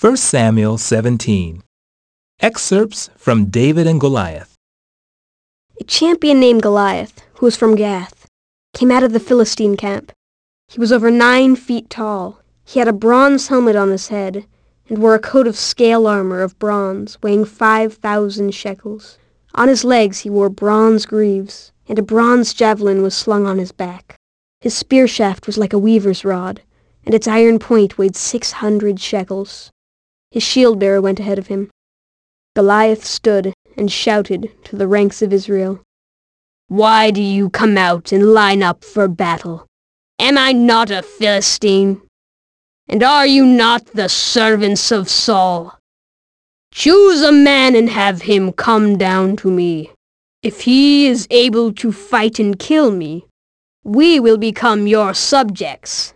1 Samuel 17. Excerpts from David and Goliath. A champion named Goliath, who was from Gath, came out of the Philistine camp. He was over 9 feet tall. He had a bronze helmet on his head and wore a coat of scale armor of bronze weighing 5,000 shekels. On his legs he wore bronze greaves, and a bronze javelin was slung on his back. His spear shaft was like a weaver's rod, and its iron point weighed 600 shekels. His shield-bearer went ahead of him. Goliath stood and shouted to the ranks of Israel, "Why do you come out and line up for battle? Am I not a Philistine? And are you not the servants of Saul? Choose a man and have him come down to me. If he is able to fight and kill me, we will become your subjects.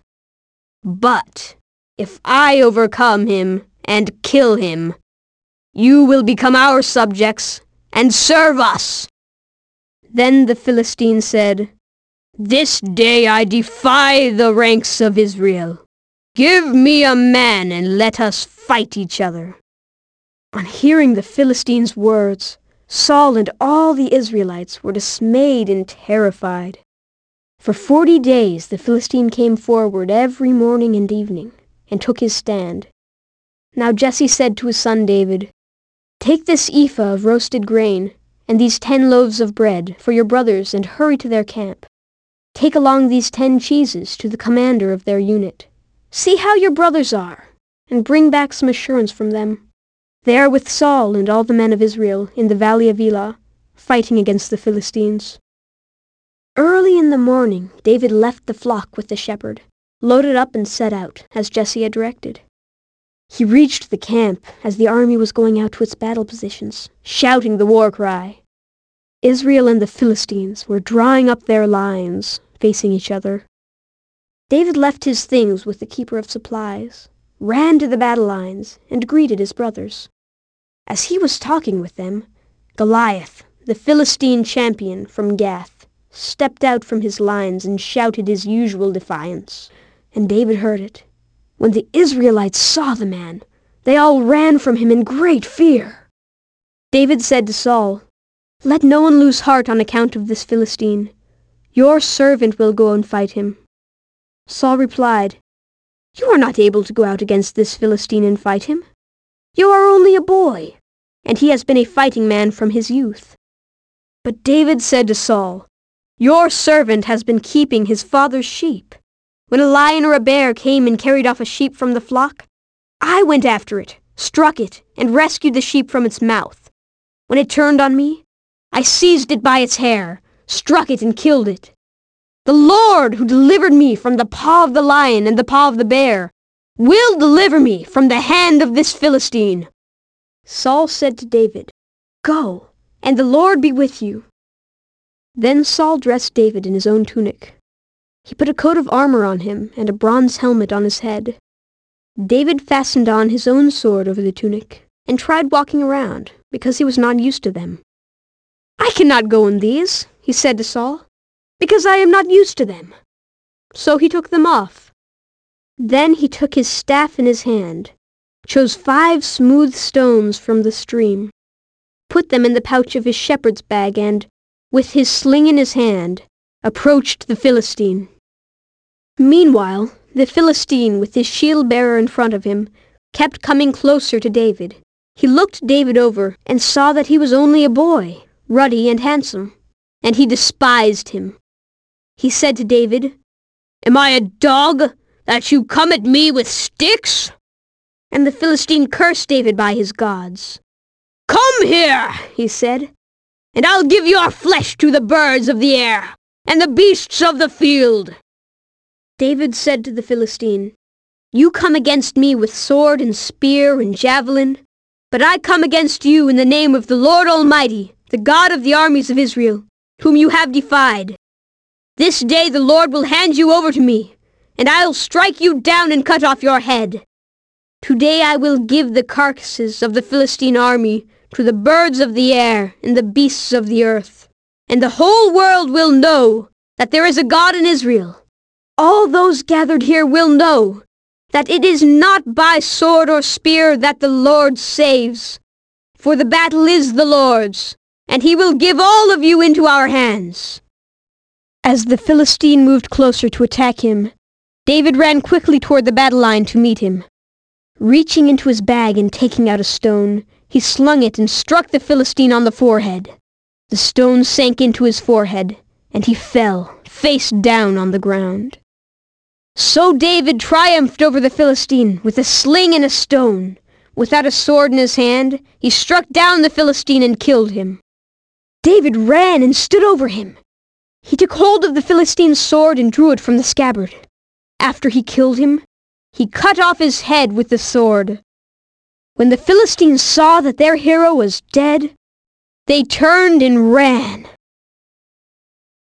But if I overcome him and kill him, you will become our subjects and serve us." Then the Philistine said, "This day I defy the ranks of Israel. Give me a man and let us fight each other." On hearing the Philistine's words, Saul and all the Israelites were dismayed and terrified. For 40 days the Philistine came forward every morning and evening, and took his stand. Now Jesse said to his son David, "Take this ephah of roasted grain, and these 10 loaves of bread for your brothers, and hurry to their camp. Take along these 10 cheeses to the commander of their unit. See how your brothers are, and bring back some assurance from them. They are with Saul and all the men of Israel in the valley of Elah, fighting against the Philistines." Early in the morning David left the flock with the shepherd, loaded up and set out, as Jesse had directed. He reached the camp as the army was going out to its battle positions, shouting the war cry. Israel and the Philistines were drawing up their lines, facing each other. David left his things with the keeper of supplies, ran to the battle lines, and greeted his brothers. As he was talking with them, Goliath, the Philistine champion from Gath, stepped out from his lines and shouted his usual defiance, and David heard it. When the Israelites saw the man, they all ran from him in great fear. David said to Saul, "Let no one lose heart on account of this Philistine. Your servant will go and fight him." Saul replied, "You are not able to go out against this Philistine and fight him. You are only a boy, and he has been a fighting man from his youth." But David said to Saul, "Your servant has been keeping his father's sheep. When a lion or a bear came and carried off a sheep from the flock, I went after it, struck it, and rescued the sheep from its mouth. When it turned on me, I seized it by its hair, struck it, and killed it. The Lord, who delivered me from the paw of the lion and the paw of the bear, will deliver me from the hand of this Philistine." Saul said to David, "Go, and the Lord be with you." Then Saul dressed David in his own tunic. He put a coat of armor on him and a bronze helmet on his head. David fastened on his own sword over the tunic and tried walking around, because he was not used to them. "I cannot go in these," he said to Saul, "because I am not used to them." So he took them off. Then he took his staff in his hand, chose 5 smooth stones from the stream, put them in the pouch of his shepherd's bag, and, with his sling in his hand, approached the Philistine. Meanwhile, the Philistine, with his shield-bearer in front of him, kept coming closer to David. He looked David over and saw that he was only a boy, ruddy and handsome, and he despised him. He said to David, "Am I a dog, that you come at me with sticks?" And the Philistine cursed David by his gods. "Come here," he said, "and I'll give your flesh to the birds of the air and the beasts of the field." David said to the Philistine, "You come against me with sword and spear and javelin, but I come against you in the name of the Lord Almighty, the God of the armies of Israel, whom you have defied. This day the Lord will hand you over to me, and I will strike you down and cut off your head. Today I will give the carcasses of the Philistine army to the birds of the air and the beasts of the earth, and the whole world will know that there is a God in Israel. All those gathered here will know that it is not by sword or spear that the Lord saves. For the battle is the Lord's, and he will give all of you into our hands." As the Philistine moved closer to attack him, David ran quickly toward the battle line to meet him. Reaching into his bag and taking out a stone, he slung it and struck the Philistine on the forehead. The stone sank into his forehead, and he fell, face down on the ground. So David triumphed over the Philistine with a sling and a stone. Without a sword in his hand, he struck down the Philistine and killed him. David ran and stood over him. He took hold of the Philistine's sword and drew it from the scabbard. After he killed him, he cut off his head with the sword. When the Philistines saw that their hero was dead, they turned and ran.